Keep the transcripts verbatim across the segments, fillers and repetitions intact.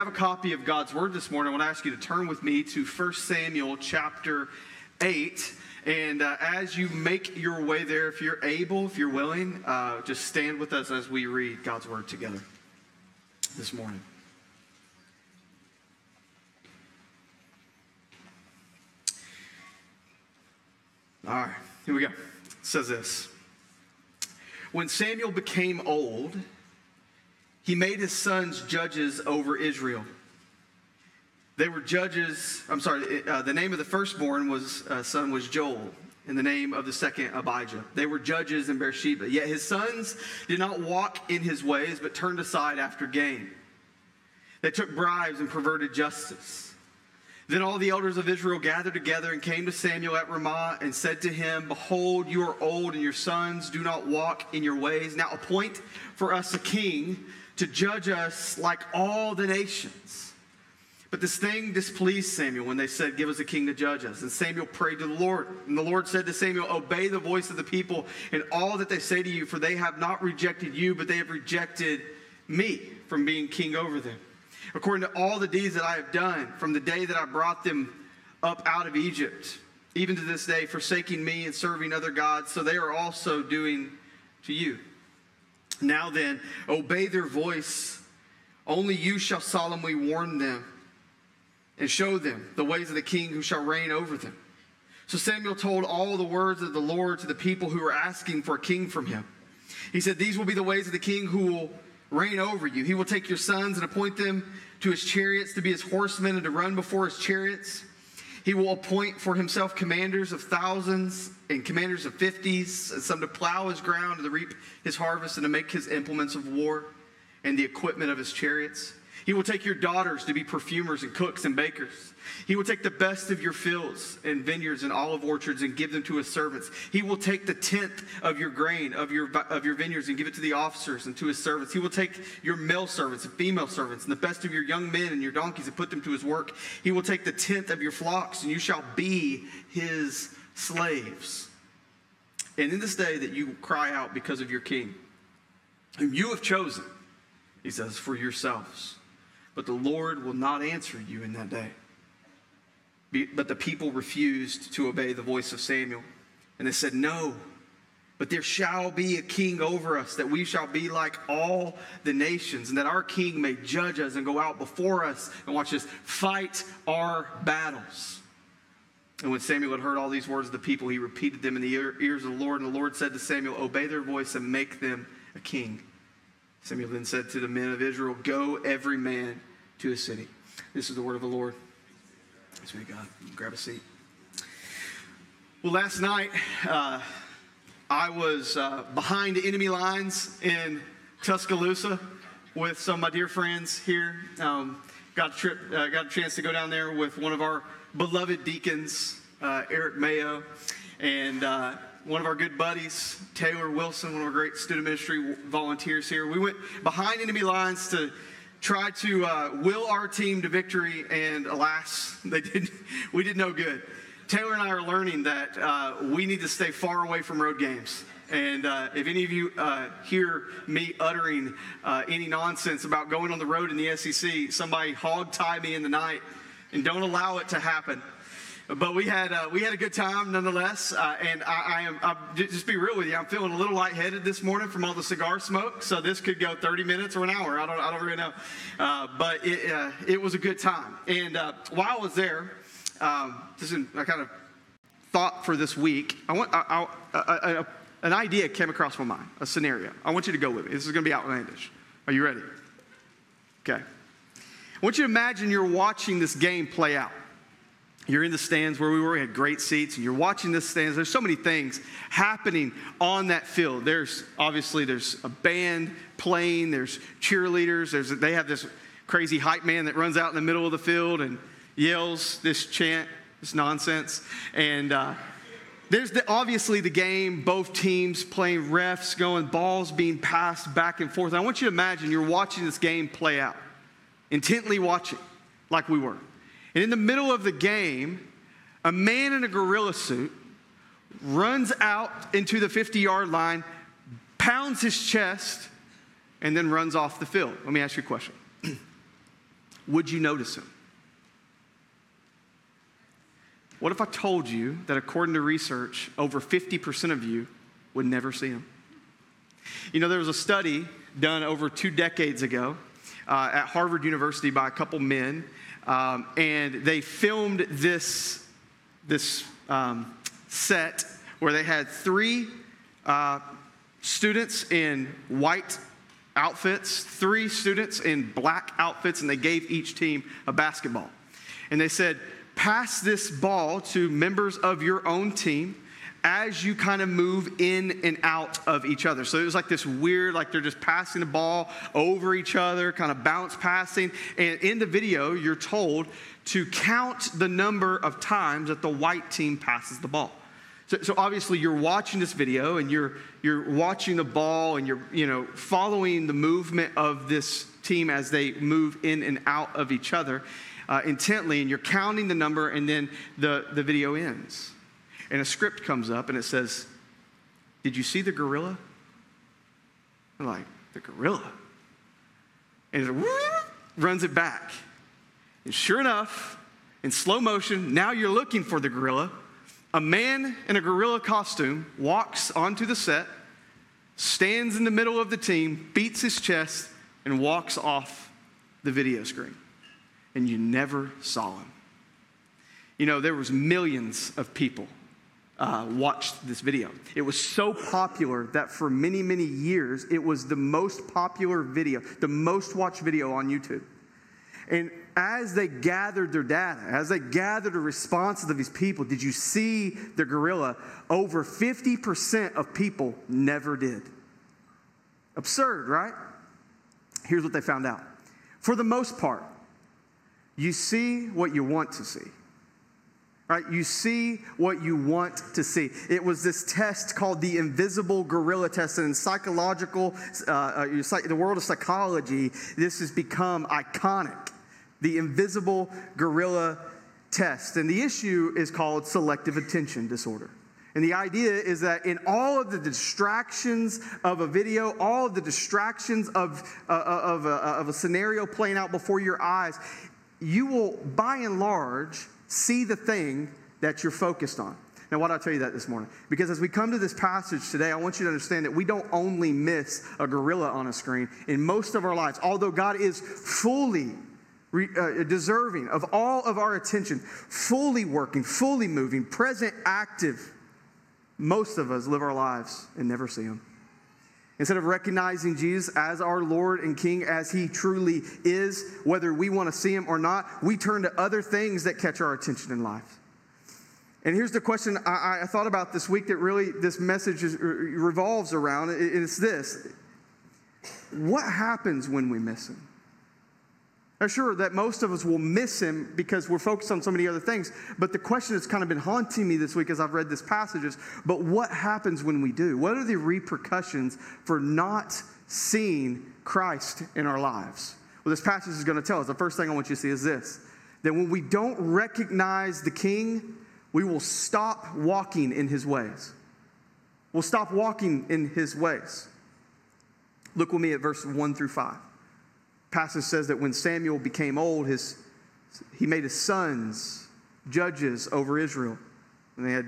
Have a copy of God's Word this morning. I want to ask you to turn with me to First Samuel chapter eight. And uh, as you make your way there, if you're able, if you're willing, uh, just stand with us as we read God's Word together this morning. All right, here we go. It says this. When Samuel became old, he made his sons judges over Israel. They were judges, I'm sorry, uh, the name of the firstborn was uh, son was Joel, and the name of the second Abijah. They were judges in Beersheba. Yet his sons did not walk in his ways, but turned aside after gain. They took bribes and perverted justice. Then all the elders of Israel gathered together and came to Samuel at Ramah and said to him, "Behold, you are old, and your sons do not walk in your ways. Now appoint for us a king to judge us like all the nations." But this thing displeased Samuel when they said, "Give us a king to judge us." And Samuel prayed to the Lord. And the Lord said to Samuel, "Obey the voice of the people in all that they say to you, for they have not rejected you, but they have rejected me from being king over them. According to all the deeds that I have done from the day that I brought them up out of Egypt, even to this day, forsaking me and serving other gods, so they are also doing to you. Now then, obey their voice. Only you shall solemnly warn them and show them the ways of the king who shall reign over them." So Samuel told all the words of the Lord to the people who were asking for a king from him. He said, "These will be the ways of the king who will reign over you. He will take your sons and appoint them to his chariots to be his horsemen and to run before his chariots. He will appoint for himself commanders of thousands and commanders of fifties, and some to plow his ground and to reap his harvest and to make his implements of war and the equipment of his chariots. He will take your daughters to be perfumers and cooks and bakers. He will take the best of your fields and vineyards and olive orchards and give them to his servants. He will take the tenth of your grain of your of your vineyards and give it to the officers and to his servants. He will take your male servants and female servants and the best of your young men and your donkeys and put them to his work. He will take the tenth of your flocks, and you shall be his slaves. And in this day that you cry out because of your king, whom you have chosen," he says, "for yourselves. But the Lord will not answer you in that day." But the people refused to obey the voice of Samuel. And they said, "No, but there shall be a king over us, that we shall be like all the nations, and that our king may judge us and go out before us," and watch this, "fight our battles." And when Samuel had heard all these words of the people, he repeated them in the ears of the Lord. And the Lord said to Samuel, "Obey their voice and make them a king." Samuel then said to the men of Israel, "Go every man to his city." This is the word of the Lord. Thanks be to God. Grab a seat. Well, last night, uh, I was uh, behind enemy lines in Tuscaloosa with some of my dear friends here. Um, got a trip, uh, got a chance to go down there with one of our beloved deacons, uh, Eric Mayo, and uh, one of our good buddies, Taylor Wilson, one of our great student ministry volunteers here. We went behind enemy lines to try to uh, will our team to victory, and alas, they did. We did no good. Taylor and I are learning that uh, we need to stay far away from road games. And uh, if any of you uh, hear me uttering uh, any nonsense about going on the road in the S E C, somebody hog tie me in the night, and don't allow it to happen. But we had uh, we had a good time nonetheless, uh, and I, I am I'll just be real with you. I'm feeling a little lightheaded this morning from all the cigar smoke, so this could go thirty minutes or an hour. I don't I don't really know, uh, but it uh, it was a good time. And uh, while I was there, um, this is a kind of thought for this week. I want I, I, I, I, an idea came across my mind, a scenario. I want you to go with me. This is going to be outlandish. Are you ready? Okay. I want you to imagine you're watching this game play out. You're in the stands where we were. We had great seats, and you're watching this stands. There's so many things happening on that field. There's obviously there's a band playing. There's cheerleaders. There's they have this crazy hype man that runs out in the middle of the field and yells this chant, this nonsense. And uh, there's the, obviously the game. Both teams playing, refs going, balls being passed back and forth. And I want you to imagine you're watching this game play out, intently watching, like we were. And in the middle of the game, a man in a gorilla suit runs out into the fifty-yard line, pounds his chest, and then runs off the field. Let me ask you a question. would you notice him? What if I told you that according to research, over fifty percent of you would never see him? You know, there was a study done over two decades ago uh, at Harvard University by a couple men, um, and they filmed this, this um, set where they had three uh, students in white outfits, three students in black outfits, and they gave each team a basketball. And they said, pass this ball to members of your own team as you kind of move in and out of each other. So it was like this weird, like they're just passing the ball over each other, kind of bounce passing. And in the video, you're told to count the number of times that the white team passes the ball. So, so obviously you're watching this video and you're you're watching the ball and you're you know following the movement of this team as they move in and out of each other. Uh, intently, and you're counting the number, and then the, the video ends. And a script comes up, and it says, did you see the gorilla? I'm like, the gorilla? And it runs it back. And sure enough, in slow motion, now you're looking for the gorilla. A man in a gorilla costume walks onto the set, stands in the middle of the team, beats his chest, and walks off the video screen. And you never saw him. You know, there was millions of people uh, watched this video. It was so popular that for many, many years, it was the most popular video, the most watched video on YouTube. And as they gathered their data, as they gathered the responses of these people, did you see the gorilla? Over fifty percent of people never did. Absurd, right? Here's what they found out. For the most part, you see what you want to see, right? You see what you want to see. It was this test called the invisible gorilla test. And in psychological, uh, the world of psychology, this has become iconic. The invisible gorilla test. And the issue is called selective attention disorder. And the idea is that in all of the distractions of a video, all of the distractions of, uh, of, a, of a scenario playing out before your eyes, you will, by and large, see the thing that you're focused on. Now, why did I tell you that this morning? Because as we come to this passage today, I want you to understand that we don't only miss a gorilla on a screen. In most of our lives, although God is fully re, uh, deserving of all of our attention, fully working, fully moving, present, active, most of us live our lives and never see Him. Instead of recognizing Jesus as our Lord and King, as He truly is, whether we want to see Him or not, we turn to other things that catch our attention in life. And here's the question I, I thought about this week that really this message is, revolves around. It's this. What happens when we miss Him? I'm sure that most of us will miss Him because we're focused on so many other things. But the question that's kind of been haunting me this week as I've read this passage is, but what happens when we do? What are the repercussions for not seeing Christ in our lives? Well, this passage is going to tell us. The first thing I want you to see is this, that when we don't recognize the King, we will stop walking in His ways. We'll stop walking in His ways. Look with me at verse one through five. Passage says that when Samuel became old, his he made his sons judges over Israel. And they had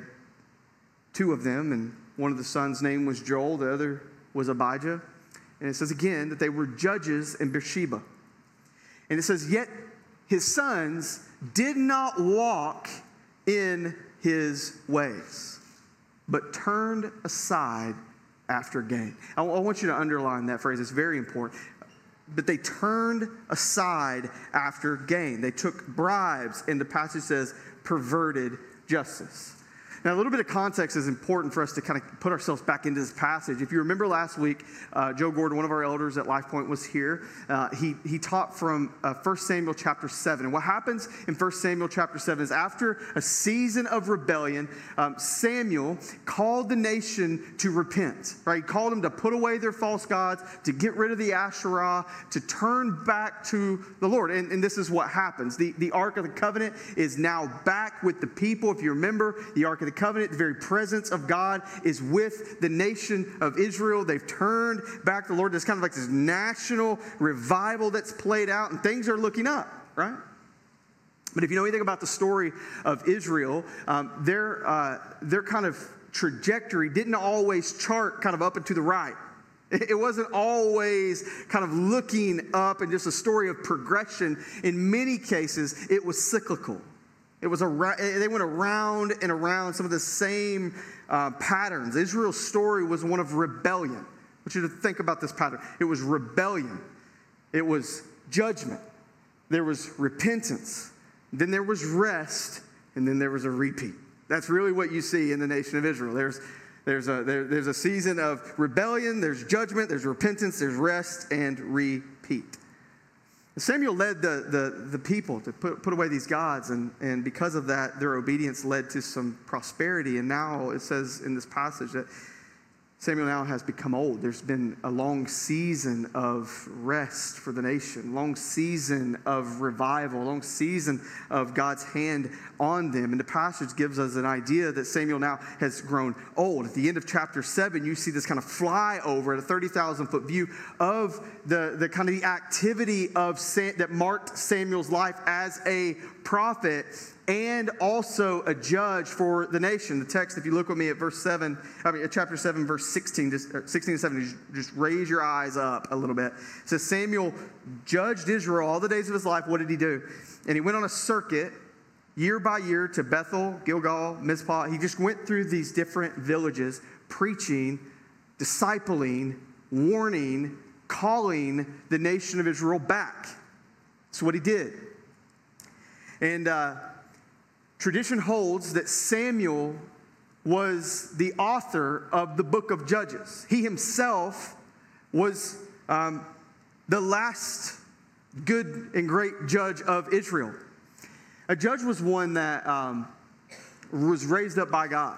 two of them, and one of the sons' name was Joel, the other was Abijah. And it says again that they were judges in Beersheba. And it says, yet his sons did not walk in his ways, but turned aside after gain. I, I want you to underline that phrase. It's very important. But they turned aside after gain. They took bribes, and the passage says perverted justice. Now, a little bit of context is important for us to kind of put ourselves back into this passage. If you remember last week, uh, Joe Gordon, one of our elders at Life Point, was here. Uh, he, he taught from uh, First Samuel chapter seven. And what happens in First Samuel chapter seven is after a season of rebellion, um, Samuel called the nation to repent. Right? He called them to put away their false gods, to get rid of the Asherah, to turn back to the Lord. And, and this is what happens. The, the Ark of the Covenant is now back with the people. If you remember, the Ark of the Covenant, the very presence of God is with the nation of Israel. They've turned back to the Lord. There's kind of like this national revival that's played out, and things are looking up. right? But if you know anything about the story of Israel, um, their, uh, their kind of trajectory didn't always chart kind of up and to the right. It wasn't always kind of looking up and just a story of progression. In many cases, it was cyclical. It was a, they went around and around some of the same uh, patterns. Israel's story was one of rebellion. I want you to think about this pattern. It was rebellion. It was judgment. There was repentance. Then there was rest. And then there was a repeat. That's really what you see in the nation of Israel. There's There's a, there, there's a season of rebellion, there's judgment, there's repentance, there's rest, and repeat. Samuel led the, the, the people to put, put away these gods, and, and because of that, their obedience led to some prosperity. And now it says in this passage that Samuel now has become old. There's been a long season of rest for the nation, long season of revival, long season of God's hand on them. And the passage gives us an idea that Samuel now has grown old. At the end of chapter seven, you see this kind of flyover at a thirty thousand foot view of the, the kind of the activity of Sam, that marked Samuel's life as a prophet and also a judge for the nation. The text, if you look with me at verse seven, I mean, at chapter seven, verse sixteen, just, sixteen and seventeen, just raise your eyes up a little bit. It says, Samuel judged Israel all the days of his life. What did he do? And he went on a circuit year by year to Bethel, Gilgal, Mizpah. He just went through these different villages, preaching, discipling, warning, calling the nation of Israel back. That's what he did. And uh, tradition holds that Samuel was the author of the book of Judges. He himself was um, the last good and great judge of Israel. A judge was one that um, was raised up by God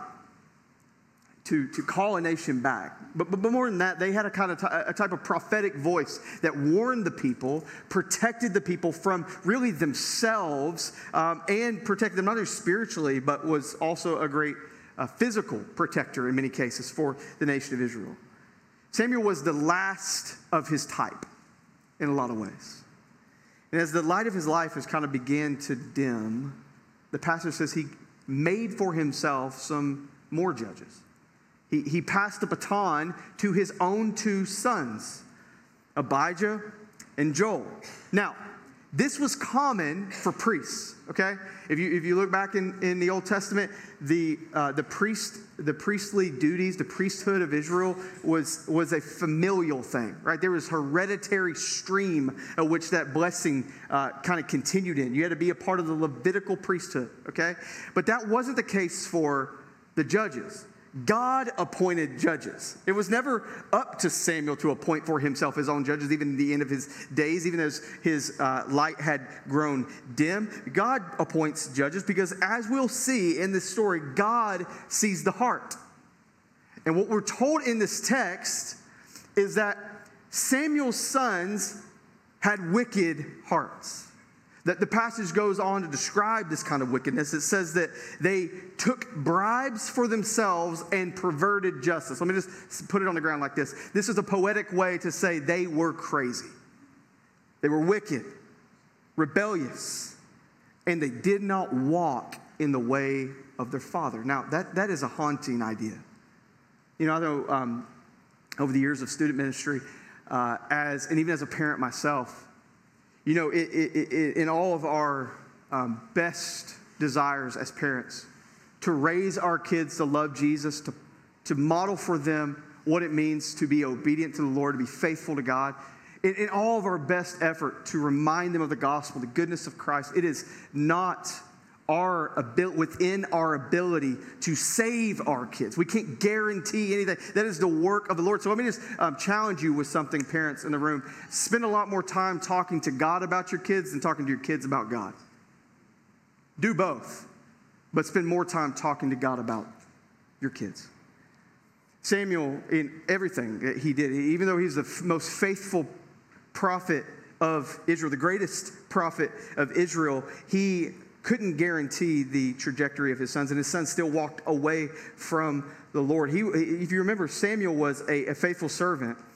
to, to call a nation back. But, but, but more than that, they had a kind of t- a type of prophetic voice that warned the people, protected the people from really themselves, um, and protected them not only spiritually, but was also a great uh, physical protector in many cases for the nation of Israel. Samuel was the last of his type in a lot of ways. And as the light of his life has kind of began to dim, the passage says he made for himself some more judges. He, he passed the baton to his own two sons, Abijah and Joel. Now, this was common for priests, okay? If you if you look back in, in the Old Testament, the uh, the priest the priestly duties, the priesthood of Israel was was a familial thing, right? There was hereditary stream of which that blessing uh, kind of continued in. You had to be a part of the Levitical priesthood, okay? But that wasn't the case for the judges. God appointed judges. It was never up to Samuel to appoint for himself his own judges, even in the end of his days, even as his uh, light had grown dim. God appoints judges because, as we'll see in this story, God sees the heart. And what we're told in this text is that Samuel's sons had wicked hearts. That the passage goes on to describe this kind of wickedness. It says that they took bribes for themselves and perverted justice. Let me just put it on the ground like this. This is a poetic way to say they were crazy. They were wicked, rebellious, and they did not walk in the way of their father. Now, that, that is a haunting idea. You know, I know um, over the years of student ministry, uh, as and even as a parent myself, you know, it, it, it, in all of our um, best desires as parents, to raise our kids to love Jesus, to, to model for them what it means to be obedient to the Lord, to be faithful to God, in, in all of our best effort to remind them of the gospel, the goodness of Christ, it is not our ability, within our ability to save our kids. We can't guarantee anything. That is the work of the Lord. So let me just um, challenge you with something, parents in the room. Spend a lot more time talking to God about your kids than talking to your kids about God. Do both, but spend more time talking to God about your kids. Samuel, in everything he did, even though he's the f- most faithful prophet of Israel, the greatest prophet of Israel, he couldn't guarantee the trajectory of his sons, and his sons still walked away from the Lord. He, if you remember, Samuel was a, a faithful servant.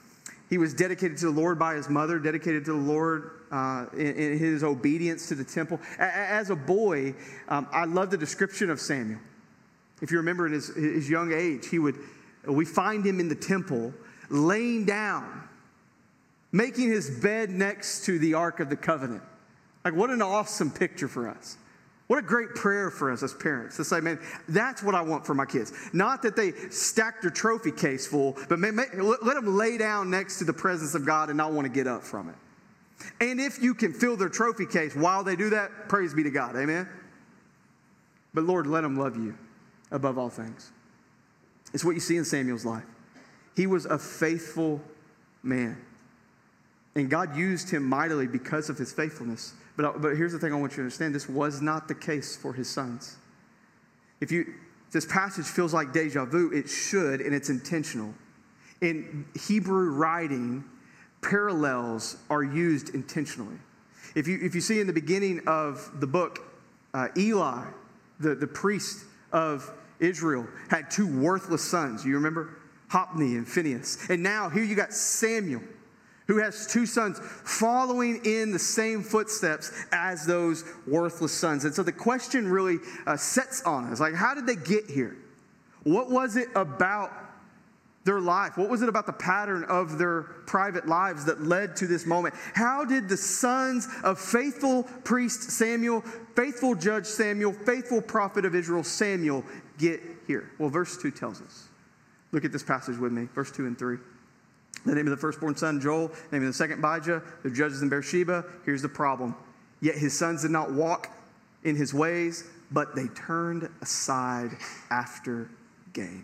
He was dedicated to the Lord by his mother, dedicated to the Lord uh, in, in his obedience to the temple. A- as a boy, um, I love the description of Samuel. If you remember in his, his young age, he would, we find him in the temple laying down, making his bed next to the Ark of the Covenant. Like, what an awesome picture for us. What a great prayer for us as parents to say, man, that's what I want for my kids. Not that they stack their trophy case full, but man, let them lay down next to the presence of God and not want to get up from it. And if you can fill their trophy case while they do that, praise be to God. Amen? But Lord, let them love you above all things. It's what you see in Samuel's life. He was a faithful man. And God used him mightily because of his faithfulness. But, but here's the thing I want you to understand. This was not the case for his sons. If you, this passage feels like deja vu, it should, and it's intentional. In Hebrew writing, parallels are used intentionally. If you, if you see in the beginning of the book, uh, Eli, the, the priest of Israel, had two worthless sons. You remember? Hophni and Phinehas. And now here you got Samuel, who has two sons following in the same footsteps as those worthless sons. And so the question really uh, sets on us, like, how did they get here? What was it about their life? What was it about the pattern of their private lives that led to this moment? How did the sons of faithful priest Samuel, faithful judge Samuel, faithful prophet of Israel Samuel get here? Well, verse two tells us. Look at this passage with me, verse two and three. The name of the firstborn son, Joel. The name of the second, Abijah. They're judges in Beersheba. Here's the problem. Yet his sons did not walk in his ways, but they turned aside after gain.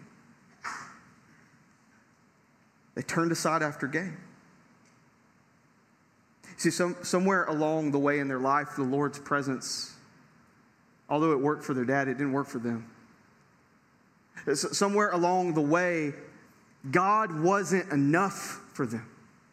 They turned aside after gain. See, some, somewhere along the way in their life, the Lord's presence, although it worked for their dad, it didn't work for them. Somewhere along the way, God wasn't enough for them.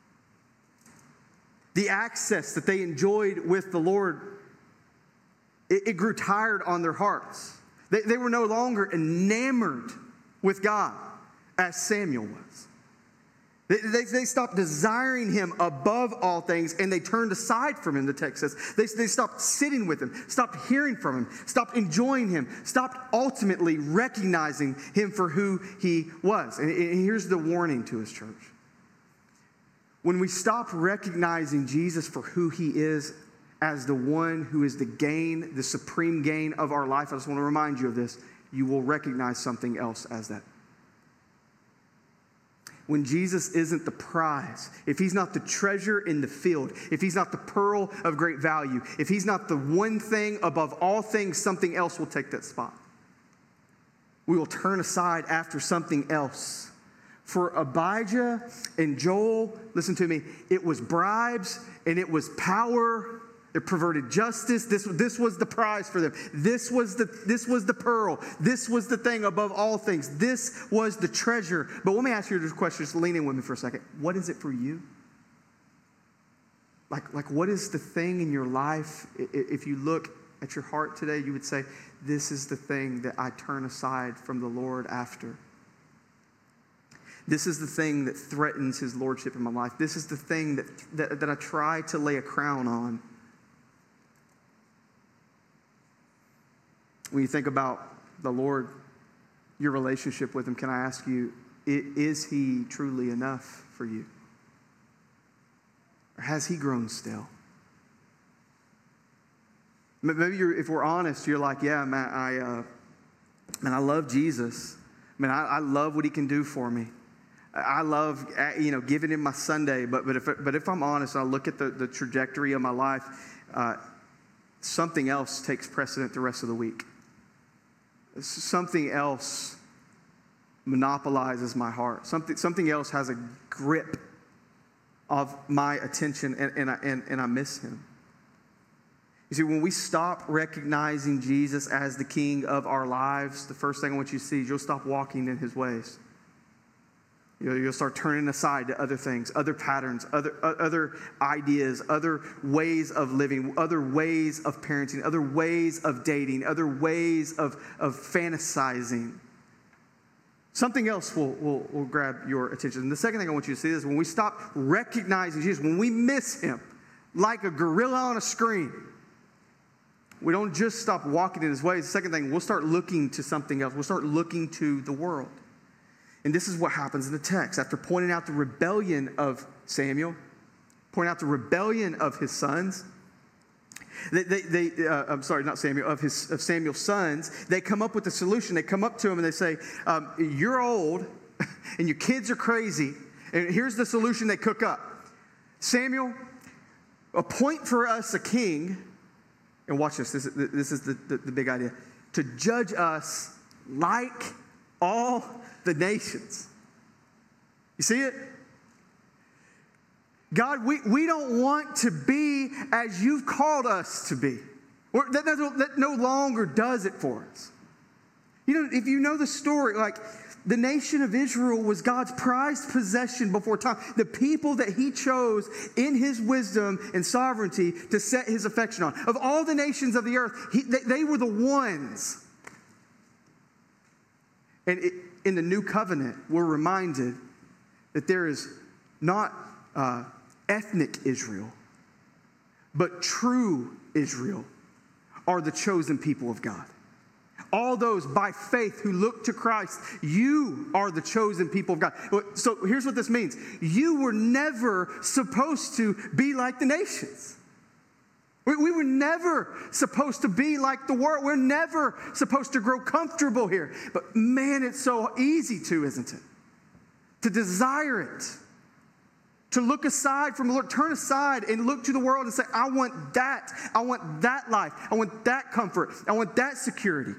The access that they enjoyed with the Lord, it, it grew tired on their hearts. They, they were no longer enamored with God as Samuel was. They, they, they stopped desiring him above all things, and they turned aside from him, the text says. They, they stopped sitting with him, stopped hearing from him, stopped enjoying him, stopped ultimately recognizing him for who he was. And, and here's the warning to his church. When we stop recognizing Jesus for who he is as the one who is the gain, the supreme gain of our life, I just want to remind you of this, you will recognize something else as that. When Jesus isn't the prize, if he's not the treasure in the field, if he's not the pearl of great value, if he's not the one thing above all things, something else will take that spot. We will turn aside after something else. For Abijah and Joel, listen to me, it was bribes and it was power. It perverted justice. This, this was the prize for them. This was the, this was the pearl. This was the thing above all things. This was the treasure. But let me ask you this question. Just lean in with me for a second. What is it for you? Like, like what is the thing in your life? If you look at your heart today, you would say, this is the thing that I turn aside from the Lord after. This is the thing that threatens his lordship in my life. This is the thing that, that, that I try to lay a crown on. When you think about the Lord, your relationship with him, can I ask you, is he truly enough for you? Or has he grown stale? Maybe you're, if we're honest, you're like, yeah, man, I, uh, man, I love Jesus. Man, I, I love what he can do for me. I love, you know, giving him my Sunday. But but if but if I'm honest, I look at the, the trajectory of my life, uh, something else takes precedent the rest of the week. Something else monopolizes my heart. Something, something else has a grip of my attention, and, and, I, and, and I miss him. You see, when we stop recognizing Jesus as the King of our lives, the first thing I want you to see is you'll stop walking in his ways. You'll, you'll start turning aside to other things, other patterns, other, uh, other ideas, other ways of living, other ways of parenting, other ways of dating, other ways of, of fantasizing. something else will, will, will grab your attention. And the second thing I want you to see is when we stop recognizing Jesus, when we miss him like a gorilla on a screen, we don't just stop walking in his ways. The second thing, we'll start looking to something else. We'll start looking to the world. And this is what happens in the text. After pointing out the rebellion of Samuel, pointing out the rebellion of his sons, they, they, they uh, I'm sorry, not Samuel, of, his, of Samuel's sons, they come up with a solution. They come up to him and they say, um, you're old and your kids are crazy. And here's the solution they cook up. Samuel, appoint for us a king. And watch this. This, this is the, the, the big idea. To judge us like all the nations. You see it? God, we, we don't want to be as you've called us to be. Or that, that, that no longer does it for us. You know, if you know the story, like the nation of Israel was God's prized possession before time. The people that he chose in his wisdom and sovereignty to set his affection on. Of all the nations of the earth, he, they, they were the ones. And it, in the new covenant, we're reminded that there is not uh, ethnic Israel, but true Israel are the chosen people of God. All those by faith who look to Christ, you are the chosen people of God. So here's what this means. You were never supposed to be like the nations. We, we were never supposed to be like the world. We're never supposed to grow comfortable here. But man, it's so easy to, isn't it? To desire it. To look aside from the Lord, turn aside and look to the world and say, I want that. I want that life. I want that comfort. I want that security.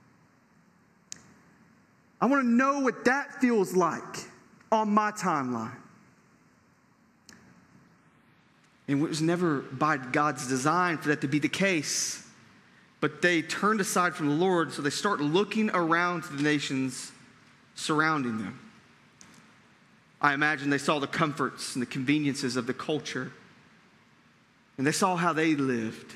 I want to know what that feels like on my timeline. And it was never by God's design for that to be the case. But they turned aside from the Lord, so they start looking around to the nations surrounding them. I imagine they saw the comforts and the conveniences of the culture. And they saw how they lived.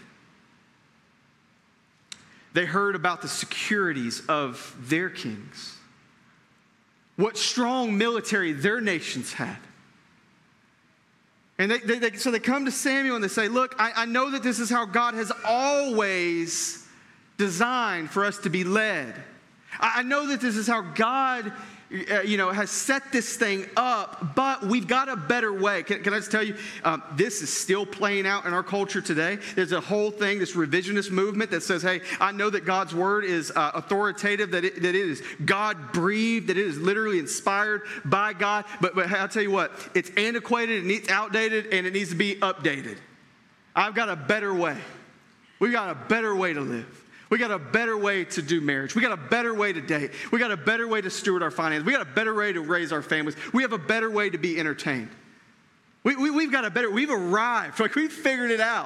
They heard about the securities of their kings. What strong military their nations had. And they, they, they, so they come to Samuel and they say, look, I, I know that this is how God has always designed for us to be led. I, I know that this is how God uh, you know, has set this thing up, but we've got a better way. Can, can I just tell you, um, this is still playing out in our culture today. There's a whole thing, this revisionist movement that says, hey, I know that God's word is uh, authoritative, that it, that it is God-breathed, that it is literally inspired by God, but, but I'll tell you what, it's antiquated, it's outdated, and it needs to be updated. I've got a better way. We've got a better way to live. We got a better way to do marriage. We got a better way to date. We got a better way to steward our finances. We got a better way to raise our families. We have a better way to be entertained. We, we, we've got a better, we've arrived. Like we've figured it out.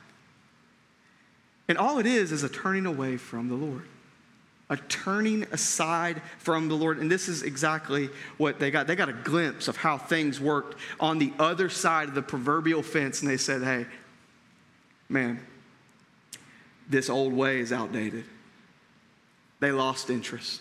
And all it is is a turning away from the Lord. A turning aside from the Lord. And this is exactly what they got. They got a glimpse of how things worked on the other side of the proverbial fence. And they said, hey, man, this old way is outdated. They lost interest.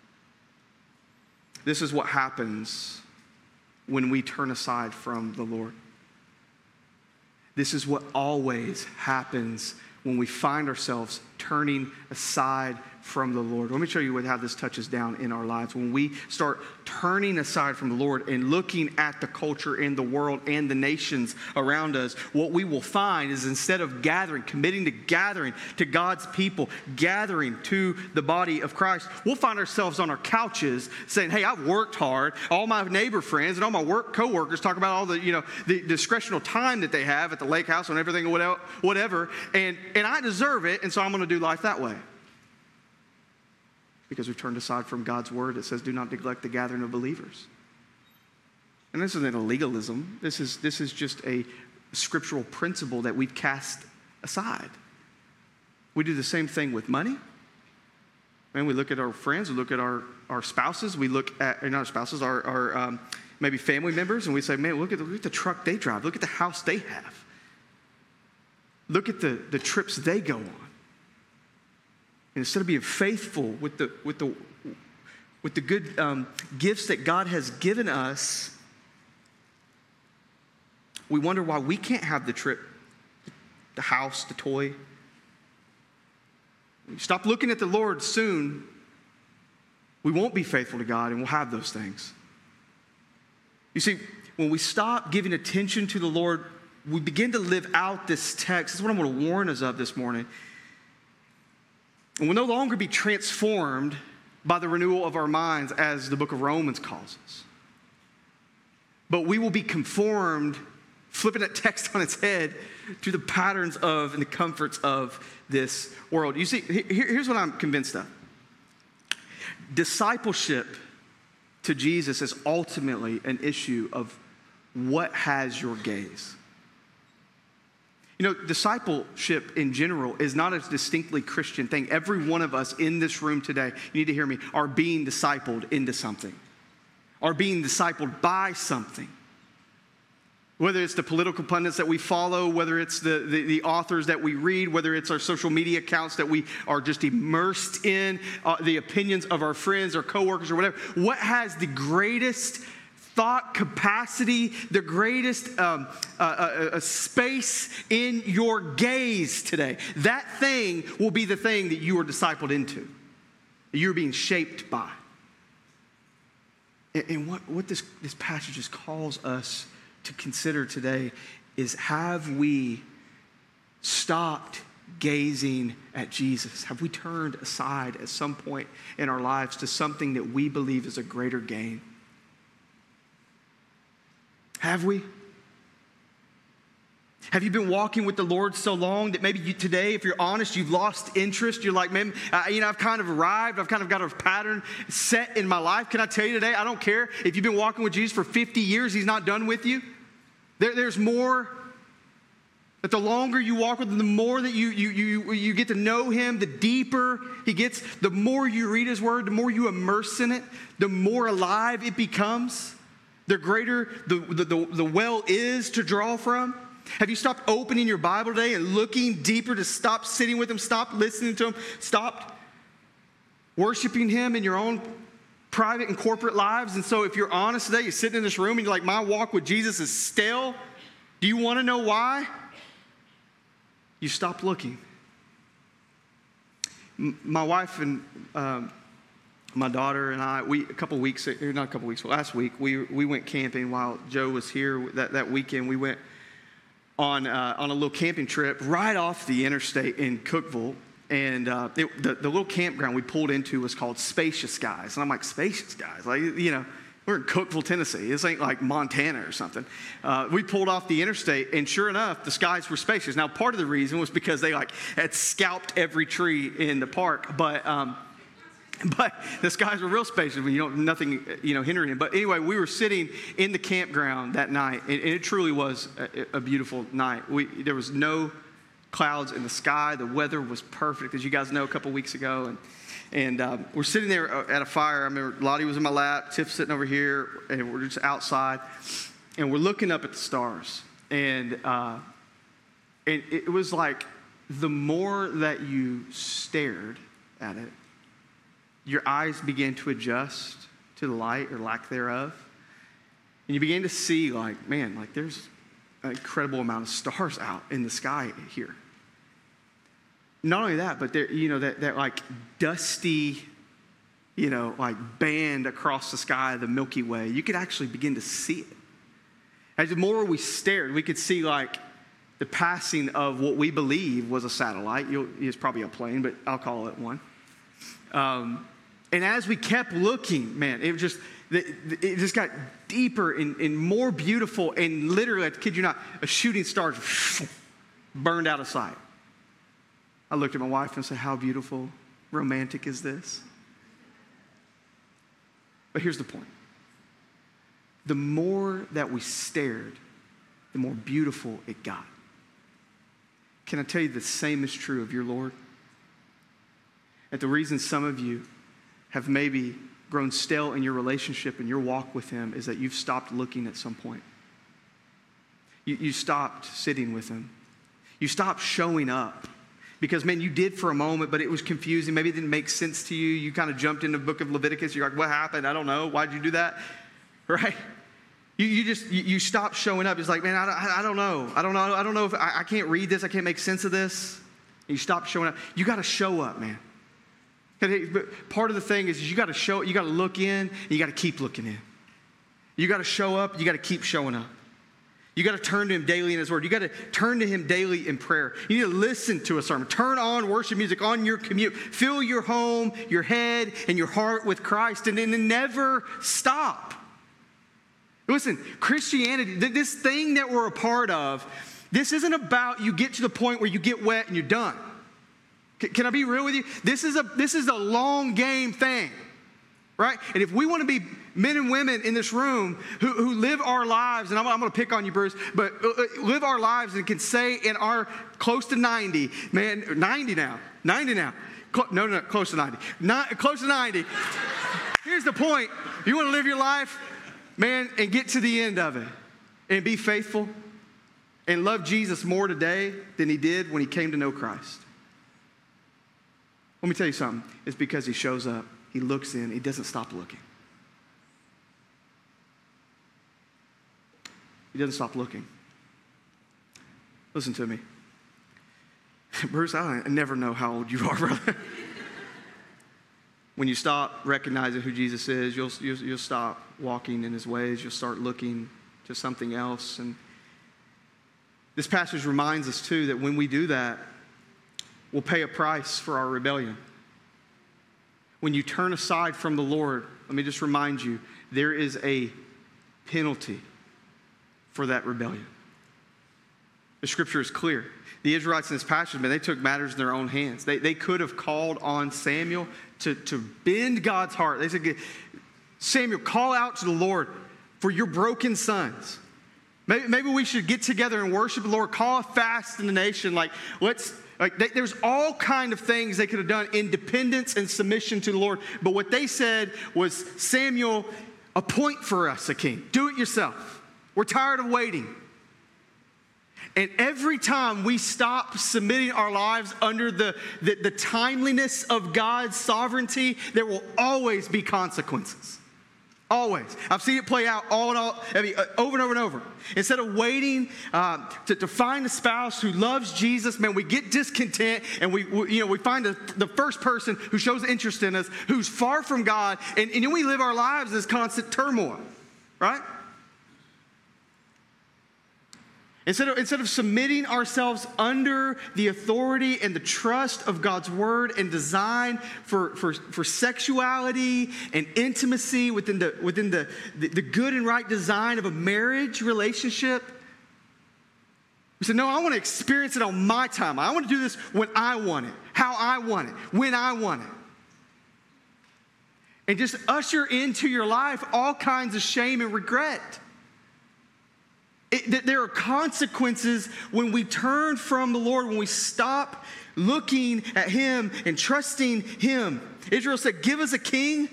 This is what happens when we turn aside from the Lord. This is what always happens when we find ourselves turning aside from the Lord. Let me show you how this touches down in our lives. When we start turning aside from the Lord and looking at the culture in the world and the nations around us, what we will find is instead of gathering, committing to gathering to God's people, gathering to the body of Christ, we'll find ourselves on our couches saying, hey, I've worked hard. All my neighbor friends and all my work coworkers talk about all the, you know, the discretional time that they have at the lake house and everything, whatever, and, and I deserve it, and so I'm going to do life that way. Because we've turned aside from God's word that says, do not neglect the gathering of believers. And this isn't a legalism. This is, this is just a scriptural principle that we've cast aside. We do the same thing with money. And we look at our friends, we look at our, our spouses, we look at, not our spouses, our, our um, maybe family members, and we say, man, look at, the, look at the truck they drive. Look at the house they have. Look at the, the trips they go on. And instead of being faithful with the, with the with the good um, gifts that God has given us, we wonder why we can't have the trip, the house, the toy. Stop looking at the Lord soon. We won't be faithful to God and we'll have those things. You see, when we stop giving attention to the Lord, we begin to live out this text. This is what I'm going to warn us of this morning. And we'll no longer be transformed by the renewal of our minds, as the book of Romans calls us. But we will be conformed, flipping that text on its head, to the patterns of and the comforts of this world. You see, here, here's what I'm convinced of. Discipleship to Jesus is ultimately an issue of what has your gaze. You know, discipleship in general is not a distinctly Christian thing. Every one of us in this room today, you need to hear me, are being discipled into something, are being discipled by something. Whether it's the political pundits that we follow, whether it's the, the, the authors that we read, whether it's our social media accounts that we are just immersed in, uh, the opinions of our friends or coworkers or whatever. What has the greatest thought capacity, the greatest um, uh, uh, uh, space in your gaze today? That thing will be the thing that you are discipled into, that you're being shaped by. And, and what, what this, this passage just calls us to consider today is, have we stopped gazing at Jesus? Have we turned aside at some point in our lives to something that we believe is a greater gain? Have we? Have you been walking with the Lord so long that maybe you, today, if you're honest, you've lost interest? You're like, man, uh, you know, I've kind of arrived. I've kind of got a pattern set in my life. Can I tell you today, I don't care if you've been walking with Jesus for fifty years, he's not done with you. There, there's more. That the longer you walk with him, the more that you, you, you, you get to know him, the deeper he gets, the more you read his word, the more you immerse in it, the more alive it becomes. The greater the, the, the, the well is to draw from. Have you stopped opening your Bible today and looking deeper, to stop sitting with him, stop listening to him, stop worshiping him in your own private and corporate lives? And so if you're honest today, you're sitting in this room and you're like, my walk with Jesus is stale. Do you want to know why? You stopped looking. M- my wife and um, my daughter and I, we a couple weeks, not a couple weeks, last week, we we went camping while Joe was here. That, that weekend, we went on uh, on a little camping trip right off the interstate in Cookeville. And uh, it, the, the little campground we pulled into was called Spacious Skies. And I'm like, Spacious Skies? Like, you know, we're in Cookeville, Tennessee. This ain't like Montana or something. Uh, we pulled off the interstate, and sure enough, the skies were spacious. Now, part of the reason was because they like had scalped every tree in the park, but um, but the skies were real spacious when you don't nothing you know hindering it. But anyway, we were sitting in the campground that night, and, and it truly was a, a beautiful night. We there was no clouds in the sky. The weather was perfect, as you guys know, a couple weeks ago, and. And um, we're sitting there at a fire. I remember Lottie was in my lap, Tiff's sitting over here, and we're just outside. And we're looking up at the stars. And, uh, and it was like the more that you stared at it, your eyes began to adjust to the light or lack thereof. And you began to see like, man, like there's an incredible amount of stars out in the sky here. Not only that, but there, you know, that, that like dusty, you know, like band across the sky, the Milky Way, you could actually begin to see it. As the more we stared, we could see like the passing of what we believe was a satellite. You'll, it's probably a plane, but I'll call it one. Um, and as we kept looking, man, it just, it just got deeper and, and more beautiful. And literally, I kid you not, a shooting star burned out of sight. I looked at my wife and said, how beautiful, romantic is this? But here's the point. The more that we stared, the more beautiful it got. Can I tell you the same is true of your Lord? And the reason some of you have maybe grown stale in your relationship and your walk with him is that you've stopped looking at some point. You, you stopped sitting with him. You stopped showing up. Because, man, you did for a moment, but it was confusing. Maybe it didn't make sense to you. You kind of jumped into the book of Leviticus. You're like, what happened? I don't know. Why'd you do that? Right? You, you just, you, you stop showing up. It's like, man, I, I, I don't know. I don't know. I don't know if I, I can't read this. I can't make sense of this. And you stop showing up. You got to show up, man. But part of the thing is you got to show, you got to look in, and you got to keep looking in. You got to show up. You got to keep showing up. You got to turn to him daily in his word. You got to turn to him daily in prayer. You need to listen to a sermon. Turn on worship music on your commute. Fill your home, your head, and your heart with Christ, and then never stop. Listen, Christianity, this thing that we're a part of, this isn't about you get to the point where you get wet and you're done. Can I be real with you? This is a this is a long game thing, right? And if we want to be men and women in this room who, who live our lives, and I'm, I'm going to pick on you, Bruce, but live our lives and can say in our close to ninety, man, ninety now, ninety now. Cl- no, no, no, close to ninety. Not, close to ninety. Here's the point. You want to live your life, man, and get to the end of it and be faithful and love Jesus more today than he did when he came to know Christ. Let me tell you something. It's because he shows up. He looks in. He doesn't stop looking. He doesn't stop looking. Listen to me. Bruce, I never know how old you are, brother. When you stop recognizing who Jesus is, you'll, you'll, you'll stop walking in his ways. You'll start looking to something else. And this passage reminds us, too, that when we do that, we'll pay a price for our rebellion. When you turn aside from the Lord, let me just remind you, there is a penalty for that rebellion. The scripture is clear. The Israelites in this passage, man, they took matters in their own hands. They, they could have called on Samuel to, to bend God's heart. They said, Samuel, call out to the Lord for your broken sons. Maybe, maybe we should get together and worship the Lord. Call a fast in the nation. Like, let's... Like they, there's all kind of things they could have done in dependence and submission to the Lord. But what they said was, Samuel, appoint for us a king. Do it yourself. We're tired of waiting. And every time we stop submitting our lives under the, the, the timeliness of God's sovereignty, there will always be consequences. Always. I've seen it play out all and all, I mean, over and over and over. Instead of waiting uh, to, to find a spouse who loves Jesus, man, we get discontent and we, we you know, we find the, the first person who shows interest in us, who's far from God, and, and then we live our lives in this constant turmoil, right? Instead of, instead of submitting ourselves under the authority and the trust of God's word and design for, for, for sexuality and intimacy within, the, within the, the, the good and right design of a marriage relationship, we said, no, I want to experience it on my time. I want to do this when I want it, how I want it, when I want it. And just usher into your life all kinds of shame and regret. It, there are consequences when we turn from the Lord, when we stop looking at him and trusting him. Israel said, give us a king.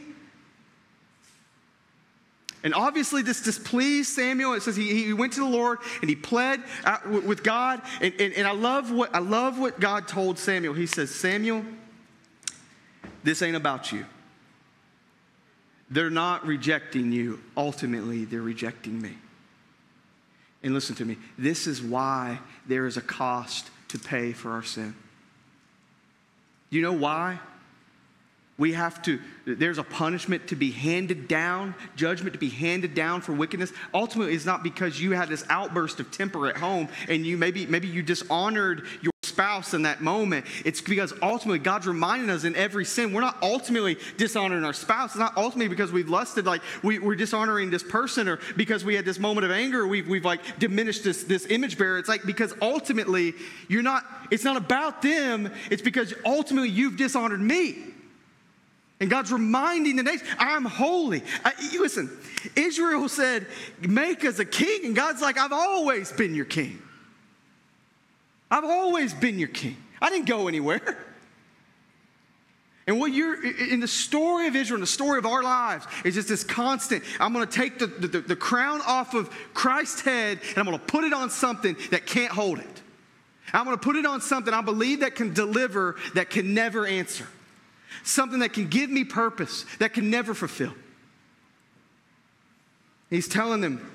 And obviously this displeased Samuel. It says he, he went to the Lord and he pled with God. And, and, and I love what I love what God told Samuel. He says, Samuel, this ain't about you. They're not rejecting you. Ultimately, they're rejecting me. And listen to me, this is why there is a cost to pay for our sin. You know why? We have to, there's a punishment to be handed down, judgment to be handed down for wickedness. Ultimately, it's not because you had this outburst of temper at home and you maybe, maybe you dishonored your spouse in that moment. It's because ultimately God's reminding us in every sin, we're not ultimately dishonoring our spouse. It's not ultimately because we've lusted, like we, we're dishonoring this person, or because we had this moment of anger, we've, we've like diminished this, this image bearer. It's like because ultimately you're not, it's not about them. It's because ultimately you've dishonored me. And God's reminding the nation, I'm holy. I, listen, Israel said, make us a king. And God's like, I've always been your king. I've always been your king. I didn't go anywhere. And what you're, in the story of Israel, in the story of our lives, is just this constant, I'm going to take the, the, the crown off of Christ's head and I'm going to put it on something that can't hold it. I'm going to put it on something I believe that can deliver, that can never answer. Something that can give me purpose, that can never fulfill. He's telling them,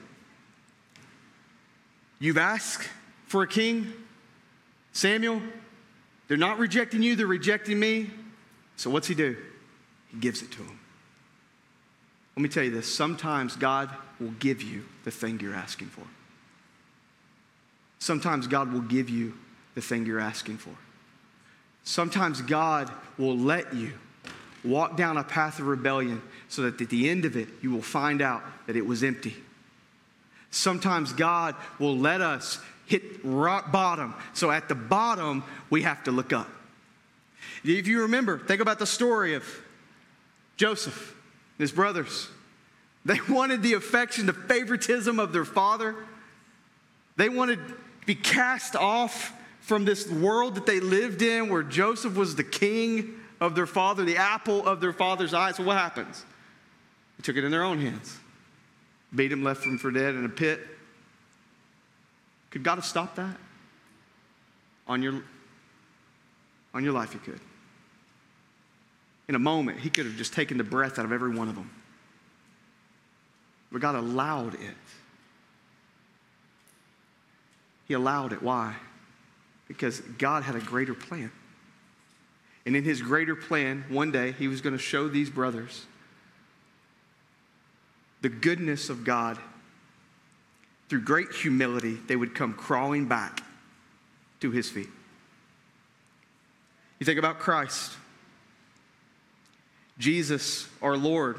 you've asked for a king, Samuel. They're not rejecting you, they're rejecting me. So what's he do? He gives it to them. Let me tell you this. Sometimes God will give you the thing you're asking for. Sometimes God will give you the thing you're asking for. Sometimes God will let you walk down a path of rebellion so that at the end of it, you will find out that it was empty. Sometimes God will let us hit rock bottom. So at the bottom, we have to look up. If you remember, think about the story of Joseph and his brothers. They wanted the affection, the favoritism of their father. They wanted to be cast off from this world that they lived in where Joseph was the king of their father, the apple of their father's eye. So what happens? They took it in their own hands. Beat him, left him for dead in a pit. Could God have stopped that? On your, on your life, he could. In a moment, he could have just taken the breath out of every one of them. But God allowed it. He allowed it. Why? Because God had a greater plan. And in his greater plan, one day, he was going to show these brothers the goodness of God. Through great humility, they would come crawling back to his feet. You think about Christ. Jesus, our Lord,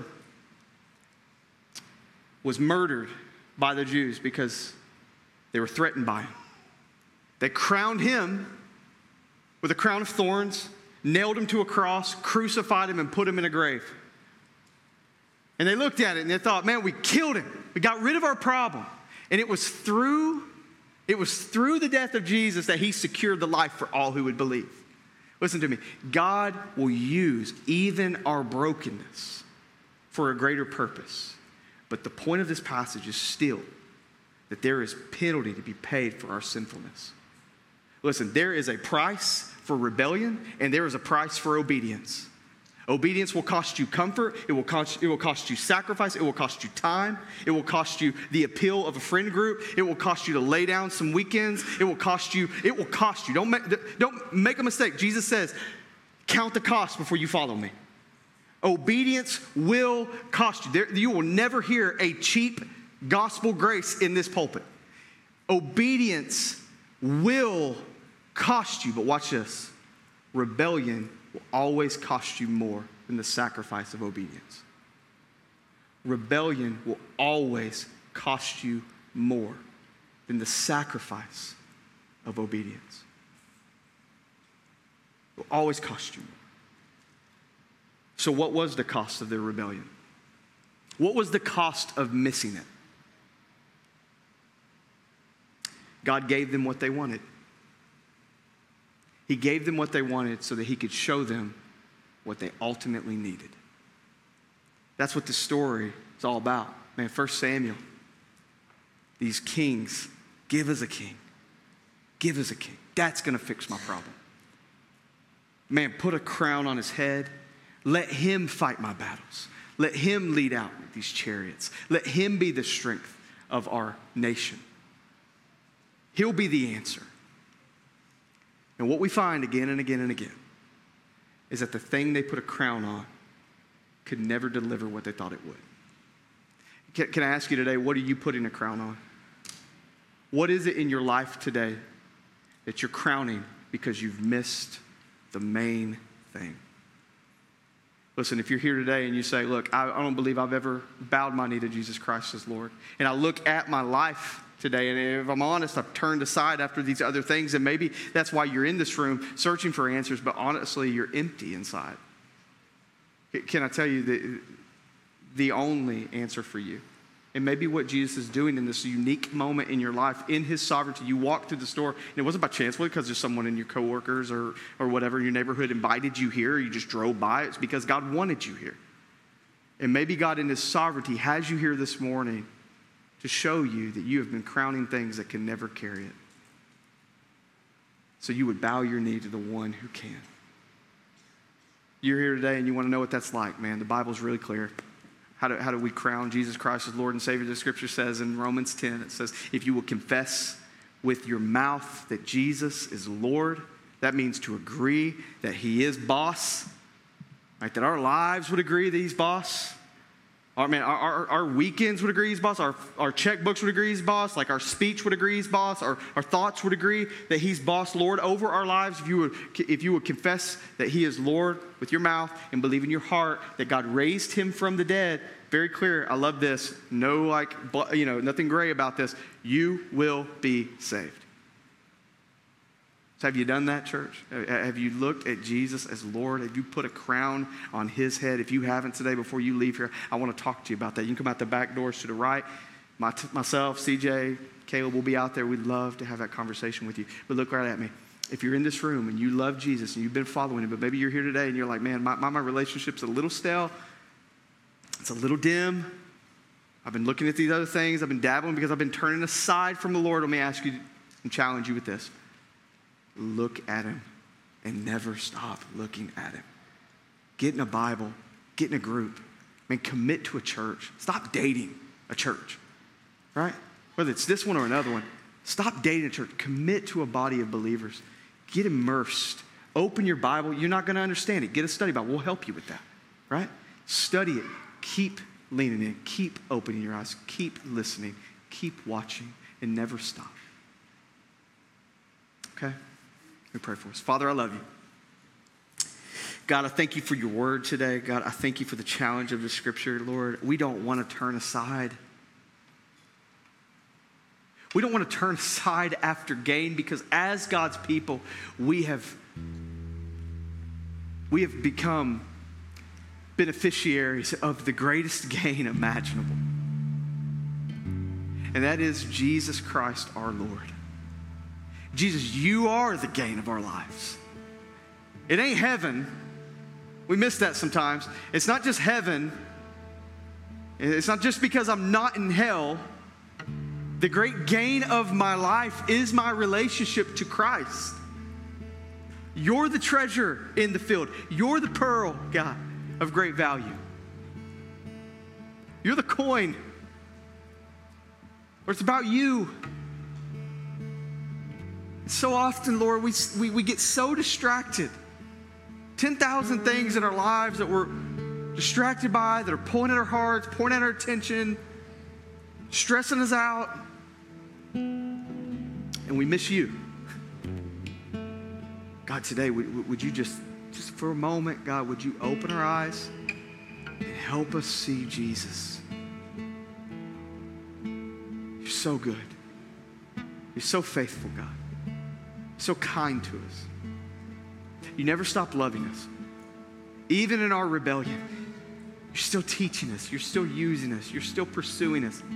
was murdered by the Jews because they were threatened by him. They crowned him with a crown of thorns, nailed him to a cross, crucified him, and put him in a grave. And they looked at it and they thought, man, we killed him. We got rid of our problem. And it was through, it was through the death of Jesus that he secured the life for all who would believe. Listen to me. God will use even our brokenness for a greater purpose. But the point of this passage is still that there is penalty to be paid for our sinfulness. Listen, there is a price for rebellion and there is a price for obedience. Obedience will cost you comfort. It will cost, it will cost you sacrifice. It will cost you time. It will cost you the appeal of a friend group. It will cost you to lay down some weekends. It will cost you, it will cost you. Don't make, don't make a mistake. Jesus says, count the cost before you follow me. Obedience will cost you. There, you will never hear a cheap gospel grace in this pulpit. Obedience will cost you, but watch this. Rebellion will always cost you more than the sacrifice of obedience. Rebellion will always cost you more than the sacrifice of obedience. It will always cost you more. So what was the cost of their rebellion? What was the cost of missing it? God gave them what they wanted. He gave them what they wanted so that he could show them what they ultimately needed. That's what the story is all about. Man, First Samuel, these kings, give us a king. Give us a king. That's going to fix my problem. Man, put a crown on his head. Let him fight my battles. Let him lead out these chariots. Let him be the strength of our nation. He'll be the answer. And what we find again and again and again is that the thing they put a crown on could never deliver what they thought it would. Can, can I ask you today, what are you putting a crown on? What is it in your life today that you're crowning because you've missed the main thing? Listen, if you're here today and you say, look, I, I don't believe I've ever bowed my knee to Jesus Christ as Lord, and I look at my life today, and if I'm honest, I've turned aside after these other things, and maybe that's why you're in this room searching for answers, but honestly, you're empty inside. Can I tell you the, the only answer for you, and maybe what Jesus is doing in this unique moment in your life, in his sovereignty, you walk through the store, and it wasn't by chance, was because there's someone in your coworkers or, or whatever in your neighborhood invited you here, or you just drove by. It's because God wanted you here. And maybe God in his sovereignty has you here this morning to show you that you have been crowning things that can never carry it. so you would bow your knee to the one who can. You're here today and you want to know what that's like, man. The Bible's really clear. How do, how do we crown Jesus Christ as Lord and Savior? The scripture says in Romans ten, it says, if you will confess with your mouth that Jesus is Lord, that means to agree that he is boss, right? That our lives would agree that he's boss. Our, man, our, our, our weekends would agree he's boss. Our, our checkbooks would agree he's boss. Like our speech would agree he's boss. Our, our thoughts would agree that he's boss, Lord, over our lives. If you would, if you would confess that he is Lord with your mouth and believe in your heart that God raised him from the dead, very clear. I love this. No, like, you know, nothing gray about this. You will be saved. So have you done that, church? Have you looked at Jesus as Lord? Have you put a crown on his head? If you haven't today, before you leave here, I want to talk to you about that. You can come out the back doors to the right. My, myself, C J, Caleb will be out there. We'd love to have that conversation with you. But look right at me. If you're in this room and you love Jesus and you've been following him, but maybe you're here today and you're like, man, my, my, my relationship's a little stale. It's a little dim. I've been looking at these other things. I've been dabbling because I've been turning aside from the Lord. Let me ask you and challenge you with this. Look at him and never stop looking at him. Get in a Bible. Get in a group. I mean, commit to a church. Stop dating a church, right? Whether it's this one or another one. Stop dating a church. Commit to a body of believers. Get immersed. Open your Bible. You're not going to understand it. Get a study Bible. We'll help you with that, right? Study it. Keep leaning in. Keep opening your eyes. Keep listening. Keep watching and never stop. Okay? Let me pray for us. Father, I love you. God, I thank you for your word today. God, I thank you for the challenge of the scripture, Lord. We don't want to turn aside. We don't want to turn aside after gain because as God's people, we have, we have become beneficiaries of the greatest gain imaginable. And that is Jesus Christ our Lord. Jesus, you are the gain of our lives. It ain't heaven. We miss that sometimes. It's not just heaven. It's not just because I'm not in hell. The great gain of my life is my relationship to Christ. You're the treasure in the field. You're the pearl, God, of great value. You're the coin. Or it's about you. So often, Lord, we, we, we get so distracted. ten thousand things in our lives that we're distracted by, that are pulling at our hearts, pulling at our attention, stressing us out. And we miss you. God, today, would, would you just, just for a moment, God, would you open our eyes and help us see Jesus? You're so good. You're so faithful, God. So kind to us. You never stop loving us. Even in our rebellion, you're still teaching us. You're still using us. You're still pursuing us.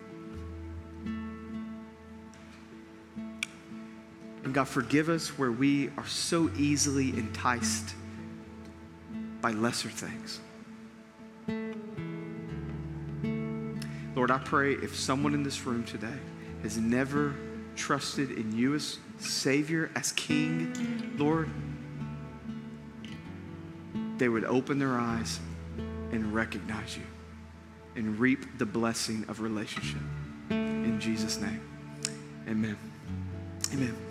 And God, forgive us where we are so easily enticed by lesser things. Lord, I pray if someone in this room today has never trusted in you as Savior, as King, Lord, they would open their eyes and recognize you and reap the blessing of relationship. In Jesus' name, amen. Amen.